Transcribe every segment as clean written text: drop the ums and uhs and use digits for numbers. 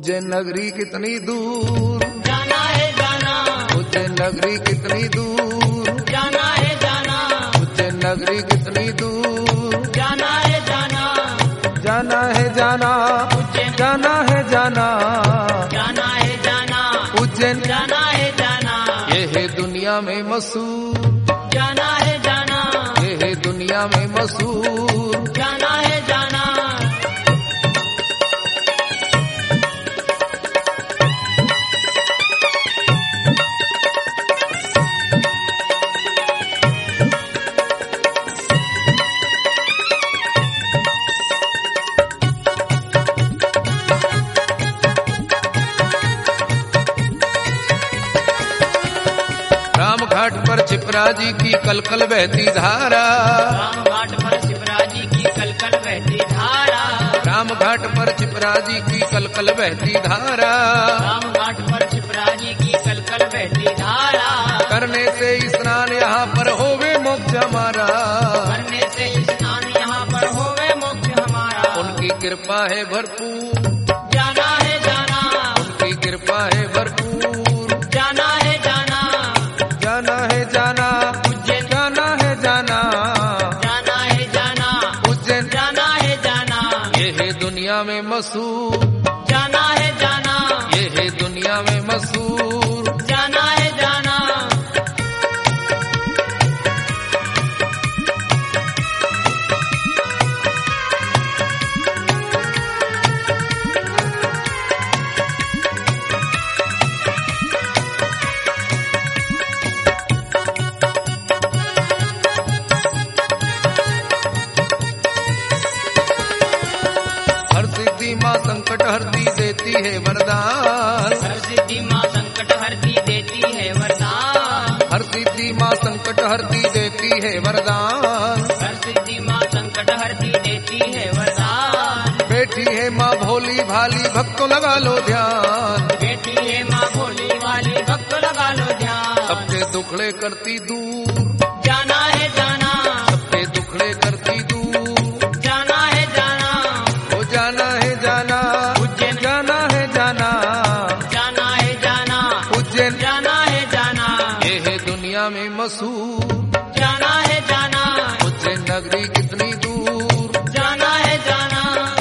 उज्जैन नगरी कितनी दूर, जाना है जाना, उज्जैन नगरी कितनी दूर, जाना है जाना, उज्जैन नगरी कितनी दूर, जाना है जाना, जाना है जाना, उज्जैन जाना है जाना, जाना है जाना, उज्जैन जाना है जाना, ये है दुनिया में मशहूर, जाना है जाना, ये है दुनिया में मशहूर। जाना है जाना। राम घाट पर छिपरा जी की कलकल बहती धारा, राम घाट पर शिवरा जी की कलकल बहती धारा, राम घाट पर छिपरा जी की कलकल बहती धारा, राम घाट पर शिवरा जी की कलकल बहती धारा, करने से स्नान यहाँ पर होवे मोक्ष हमारा, करने से स्नान यहाँ पर होवे मोक्ष हमारा। उनकी कृपा है भरपूर, जाना है जाना, उनकी कृपा है भरपूर, जाना है जाना, जाना है जाना, उज्जैन जाना है जाना, जाना है जाना, उज्जैन जाना है जाना, ये है दुनिया में मशहूर, जाना है जाना, ये है दुनिया में मशहूर। जाना है जाना। हर सिद्धि माँ संकट हरती देती है वरदान, हर सिद्धि माँ संकट हरती देती है वरदान, हर सिद्धि माँ संकट हरती देती है वरदान, हर सिद्धि माँ संकट हरती देती है वरदान। बैठी है माँ भोली भाली भक्तों लगा लो ध्यान, बेटी है माँ भोली वाली भक्त लगा लो ध्यान। सबके दुखड़े करती दूर, जाना है जाना, सबके दुखड़े करती दूर, जाना है जाना, ओ जाना है जाना, उज्जैन जाना है जाना, जाना है जाना, उज्जैन जाना है जाना, ये है दुनिया में मशहूर, जाना है जाना, उज्जैन नगरी कितनी दूर, जाना है जाना।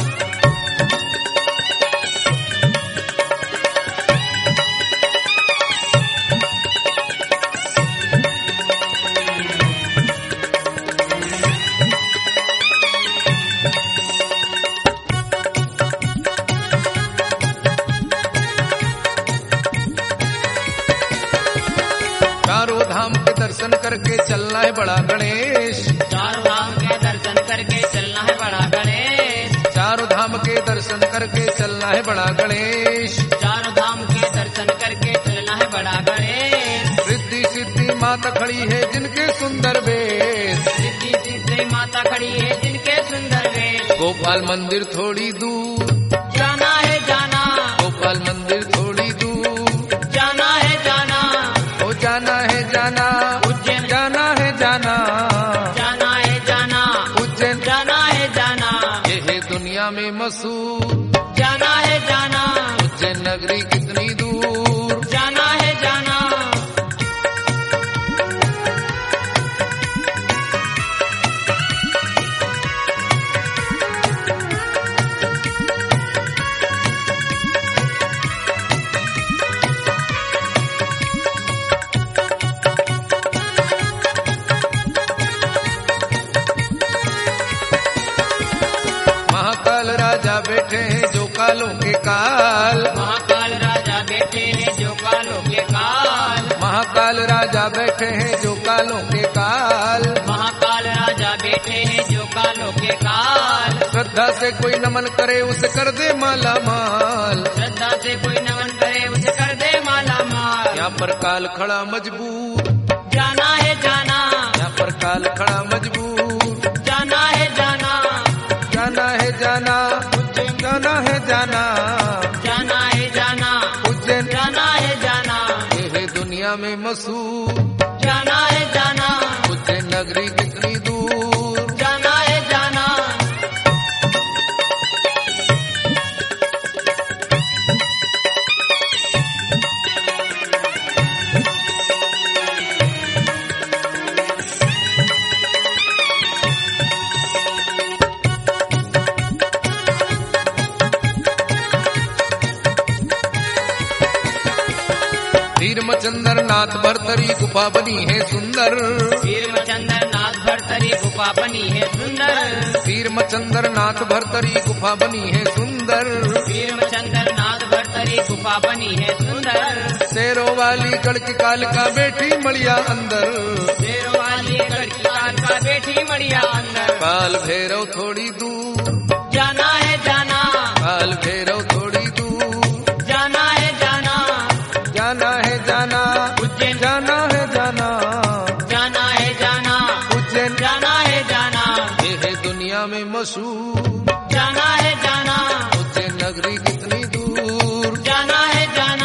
चारों धाम के दर्शन करके चलना है बड़ा गणेश, चारों धाम के दर्शन करके चलना है बड़ा गणेश, चारों धाम के दर्शन करके चलना है बड़ा गणेश, चारों धाम के दर्शन करके चलना है बड़ा गणेश। रिद्धि सिद्धि माता खड़ी है जिनके सुंदर वेश, सिद्धि सिद्धि माता खड़ी है जिनके सुंदर वेश। गोपाल मंदिर थोड़ी दूर, जाना है जाना, गोपाल मंदिर थोड़ी दूर, जाना है जाना, ओ जाना है जाना, उज्जैन जाना है जाना, जाना है जाना, उज्जैन जाना है जाना, ये है दुनिया में मशहूर, जाना है जाना, उज्जैन नगरी कितनी दूर, जाना है जाना। महाकाल राजा बैठे हैं जो कालों के काल, महाकाल राजा बैठे हैं जो कालों के काल, महाकाल राजा बैठे हैं जो कालों के काल, महाकाल राजा बैठे हैं जो कालों के काल। श्रद्धा से कोई नमन करे उसे कर दे माला माल, श्रद्धा से कोई नमन करे उसे कर दे माला माल। यहाँ पर काल खड़ा मजबूर, जाना है जाना, यहाँ पर काल खड़ा मजबूर, जाना है जाना, जाना है जाना, जाना है जाना, जाना है जाना, उज्जैन जाना है जाना, ये है दुनिया में मशहूर, जाना है जाना, उज्जैन नगरी कितनी दूर, जाना है जाना। वीर मचंदर नाथ भरतरी गुफा बनी है सुंदर, वीर मचंदर नाथ भरतरी गुफा बनी है सुंदर, वीर मचंदर नाथ भरतरी गुफा बनी है सुंदर, वीर मचंदर नाथ भरतरी गुफा बनी है सुंदर। शेरों वाली गढ़ की कालका बैठी मड़िया अंदर, शेरों वाली गढ़ की कालका बैठी मड़िया अंदर। काल भैरव थोड़ी दूर जाना है जाना, काल भैरव थोड़ी दूर जाना है जाना, जाना है जाना उज्जैन जाना है जाना जाना है जाना, उज्जैन जाना है जाना, ये है दुनिया में मशहूर जाना है जाना, उज्जैन नगरी कितनी दूर। जाना है जाना।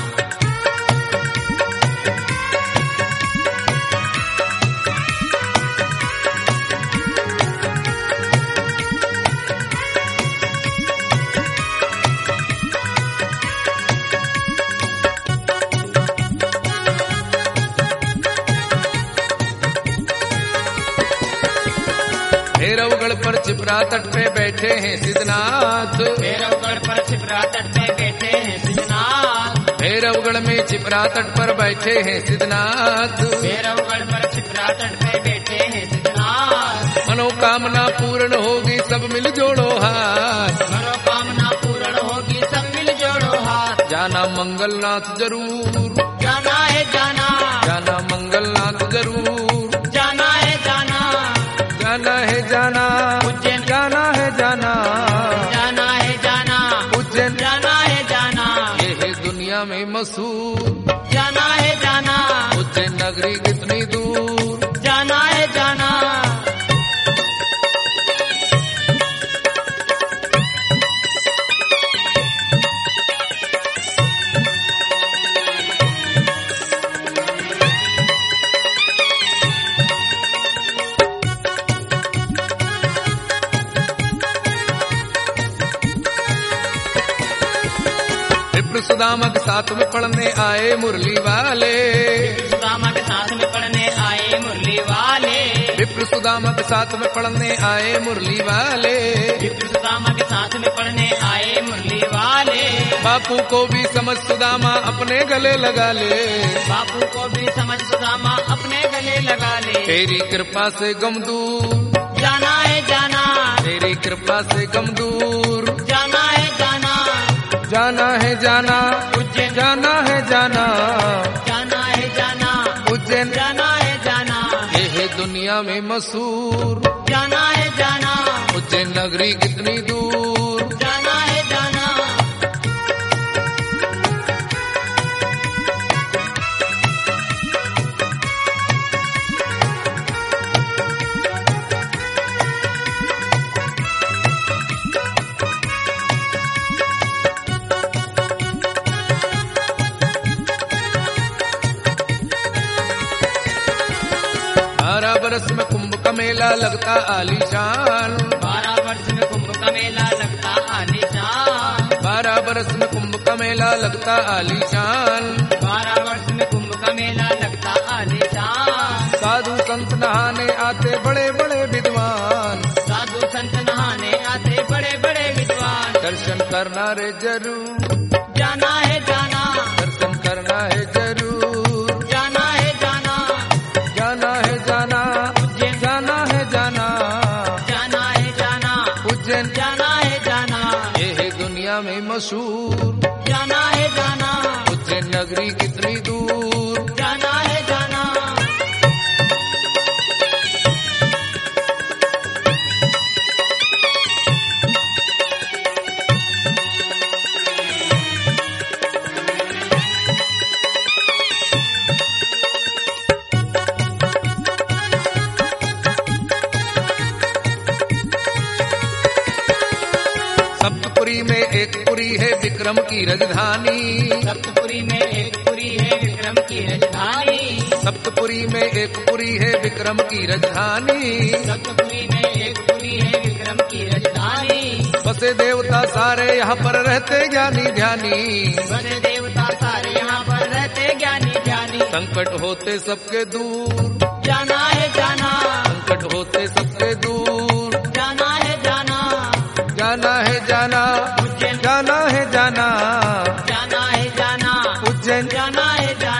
भैरवगढ़ पर चिपरा तट पे बैठे हैं सिद्धनाथ, भैरवगढ़ पर छिपरा तट पे बैठे हैं सिद्धनाथ, भैरवगढ़ में चिपरा तट पर बैठे हैं सिद्धनाथ, भैरवगढ़ पर छिपरा तट पे बैठे हैं सिद्धनाथ। मनोकामना पूर्ण होगी सब मिल जोड़ो हाथ, मनोकामना पूर्ण होगी सब मिल जोड़ो हाथ। जाना मंगलनाथ जरूर, जाना है जाना, जाना मंगलनाथ जरूर, जाना है जाना, जाना है जाना उज्जैन जाना है जाना जाना है जाना, उज्जैन जाना है जाना, ये है दुनिया में मशहूर जाना है जाना, उज्जैन नगरी कितनी दूर। जाना है जाना। विप्र सुदामा के साथ में पढ़ने आए मुरली वाले, सुदामा के साथ में पढ़ने आए मुरली वाले, विप्र सुदामा के साथ में पढ़ने आए मुरली वाले, विप्र सुदामा के साथ में पढ़ने आए मुरली वाले। बापू को भी समझ सुदामा अपने गले लगा ले, बापू को भी समझ सुदामा अपने गले लगा ले। तेरी कृपा से गम दूर, जाना है जाना, तेरी कृपा से गम दूर, जाना है जाना, जाना है जाना उज्जैन जाना है जाना जाना है जाना, उज्जैन जाना है जाना, ये है दुनिया में मशहूर जाना है जाना, उज्जैन नगरी कितनी दूर। जाना है जाना। बारह बरस में कुंभ का मेला लगता आलीशान, 12 वर्ष में कुंभ का मेला लगता आलीशान, 12 बरस में कुंभ का मेला लगता आलीशान, 12 वर्ष में कुंभ का मेला लगता आलीशान। साधु संत नहाने आते बड़े बड़े विद्वान, साधु संत नहाने आते बड़े बड़े विद्वान। दर्शन करना रे जरूर, जाना है जाना, दर्शन करना है जरूर, जाना है जाना, जाना है जाना उज्जैन जाना है जाना जाना है जाना, उज्जैन जाना है जाना, ये है दुनिया में मशहूर जाना है जाना, उज्जैन नगरी कितनी दूर। जाना है जाना। सप्तपुरी में एक पुरी है विक्रम की राजधानी, सप्तपुरी में एक पुरी है विक्रम की राजधानी, सप्तपुरी में एक पुरी है विक्रम की राजधानी, सप्तपुरी में एक पुरी है विक्रम की राजधानी। बसे देवता सारे यहाँ पर रहते ज्ञानी ध्यानी, बड़े देवता सारे यहाँ पर रहते ज्ञानी ध्यानी। संकट होते सबके दूर, जाना है जाना, संकट होते सबके दूर, जाना है जाना, जाना है जाना उज्जैन जाना है जाना जाना है जाना, उज्जैन जाना है जाना।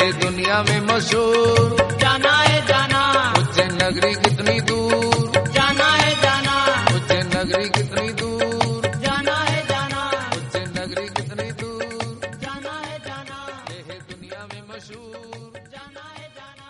है दुनिया में मशहूर। जाना है जाना, उज्जैन नगरी कितनी दूर, जाना है जाना, उज्जैन नगरी कितनी दूर, जाना है जाना, उज्जैन नगरी कितनी दूर, जाना है जाना, ये है दुनिया में मशहूर। जाना है जाना।